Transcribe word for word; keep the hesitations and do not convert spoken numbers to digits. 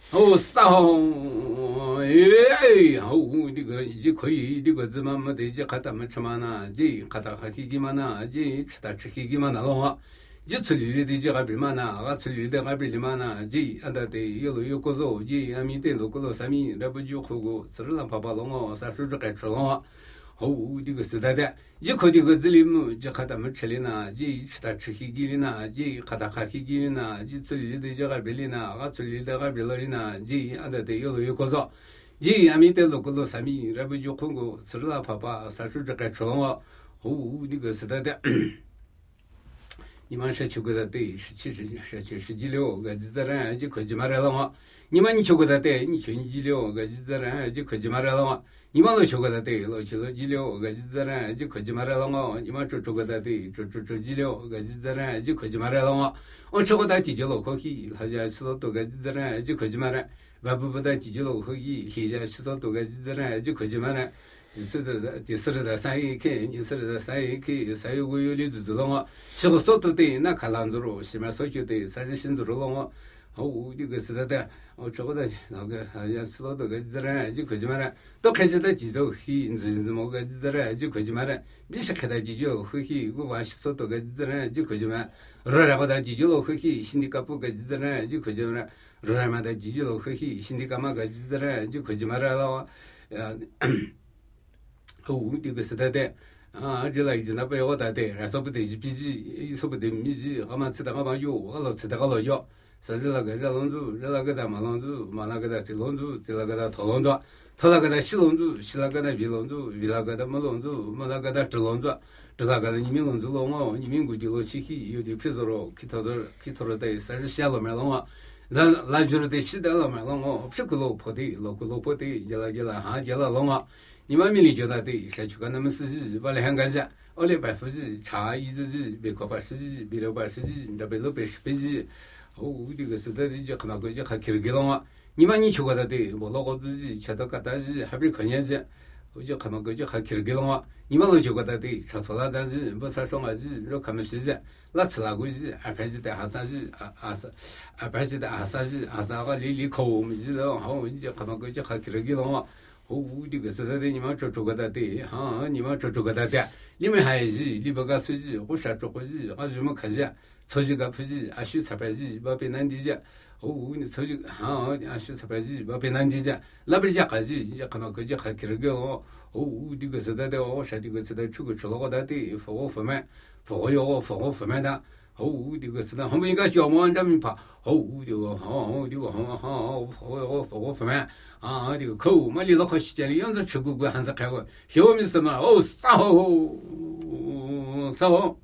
哦，啥哦，哎，哦，这个一可以，这个怎么没得这看他们吃嘛呢？这看他还黑给嘛呢？这吃他吃黑给嘛呢？了话，这处理的这个边嘛呢？啊，处理的那边的嘛呢？这按照的有路有过走，这俺们的路过走三米，那不就好过？吃了怕怕了哦，啥时候该吃了哦？哦，这个是的的，一看这个这里么，就看他们吃的呢，这吃他吃黑给的呢，这看他还黑给的呢，这处理的这个边的呢，啊处理的那边了的呢，这按照的有路有过走。这俺们在路过走三米，那不就好过？吃了怕怕，啥时候该吃了哦？哦，这个是的的。你们是去过的对，是其实是去十几六个自然就可以买来了嘛。你们你去过的对，你去几六个自然就可以买来了嘛。你们都去过的对，老去了几六个自然就可以买来了嘛。你们住住过的对，住住住几六个自然就可以买来了嘛。我吃过的地就老可以，好像吃了多个自然就可以买来。外部不的地就老可以，现在吃了多个自然就可以买来。第四的第四的三一 K， 第四的三一 K， 三一五有里子知道吗？是个速度的，那看篮子喽，西面手球的，三十新子了吗？哦，这个是的的，我知道的，那个好像是那个自然就可以买了，都开始在记住黑，你怎么个自然就可以买了？你是看到记住黑黑，我玩是说那个自然就可以买，然后他记住了黑黑，心里搞不个自然就可以买了，然后他记住了黑黑，心里干嘛个自然就可以买了，呃。哦，这个是的的，啊，这来一那不要我的的，还说不得一笔记，说不得米记，我们吃的我们有，我老吃的我老有，甚至那个热龙珠，热那个的马龙珠，马那个的水龙珠，这那个的套龙珠，套那个的西龙珠，西那个的米龙珠，米那个的木龙珠，木那个的直龙珠，直那个的你们龙珠了嘛？你们估计了起起，有的皮子了，去头子去头子的，三十下了面了嘛？那那就是的西的了面了嘛？皮骨老婆的，老骨老婆的，就那就那哈就那了嘛？你们明理觉得对，社区跟他们司机把两个人，二两百夫几，茶一只几，别块八十几，别六百十几，那别六百十几几，哦，这个是的，就看那个就还开给了嘛。你们你去过的对，我老个自己吃到个但是还没看见去，我就看那个就还开给了嘛。你们都去过的对，吃错了咱是不吃双个鸡，肉看没时间，那吃那个鸡，二盘鸡的还三鸡，二二三，二盘鸡的二三鸡，二三个里里口没鸡了，好，你就看那个就还开给了嘛。哦，这个是的，你们做做个的对，哈，你们做做个的对，你们还是你不个手机，我啥做过机，我什么开始，手机个手机，啊，许插牌机，把别难理解，哦，你手机，哈，啊，许插牌机，把别难理解，那不是讲个机，你讲看到个机还开了个哦，哦，这个是的的，我啥这个是的，出个吃了个的对，服我服满，服我要我服我服满的。哦，这个是的，后面应该小毛咱们怕，哦，这个好，这个好好，我我我服满。啊，这个口嘛，离了好时间的样子吃过过，还是开过，小米什么哦，啥好，啥好。